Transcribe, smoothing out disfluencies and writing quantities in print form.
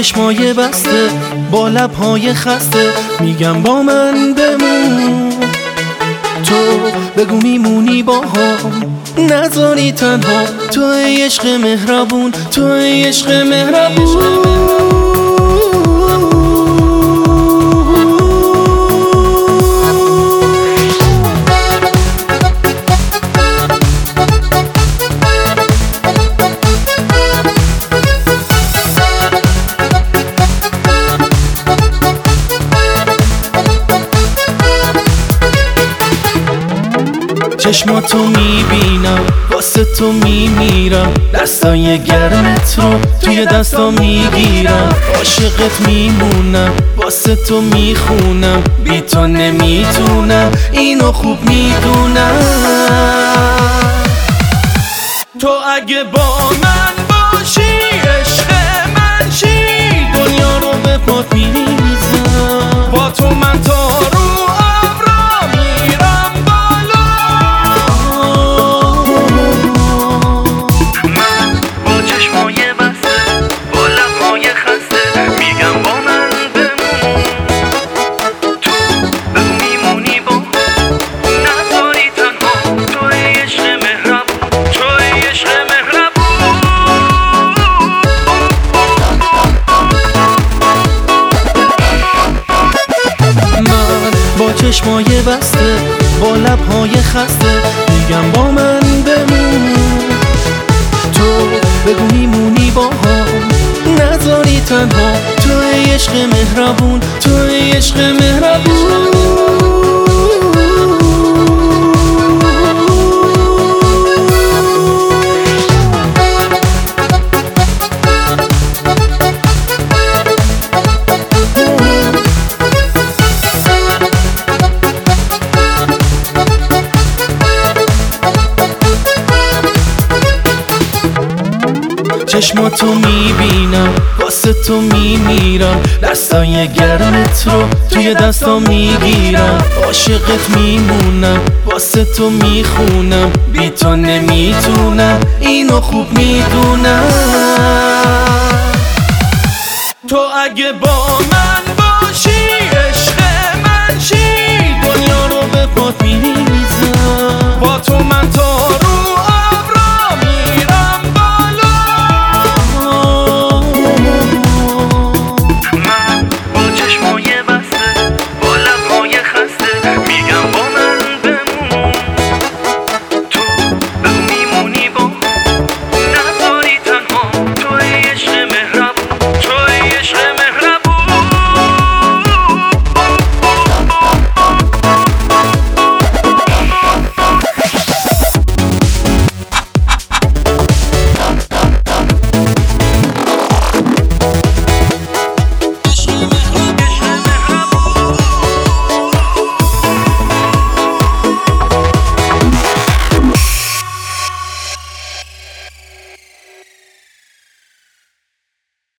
چشمای بسته با لبهای خسته میگم با من بمون. تو بگو میمونی با هم، نذاری تنها. تو عشق مهربون، تو عشق مهربون. چشماتو میبینم، واسه تو میمیرم. دستای گرمت رو توی دستا میگیرم. عاشقت میمونم، واسه تو میخونم. بی تو نمیتونم، اینو خوب میدونم. تو اگه با من باشی، عشق من چی؟ دنیا رو به پات میریزم. با تو من تا رو چشمای بسته با لبهای خسته میگم با من بمون. تو بگو میمونی با هم، نذاری تنها. تو عشق مهربون، تو عشق مهربون. چشماتو میبینم، واسه تو میمیرم. دستای گرمت رو توی دستا میگیرم. عاشقت میمونم، واسه تو میخونم. بی تو نمیتونم، اینو خوب میدونم. تو اگه با من باشی، عشق من چی؟ دنیا رو به پات میریزم. با تو من تا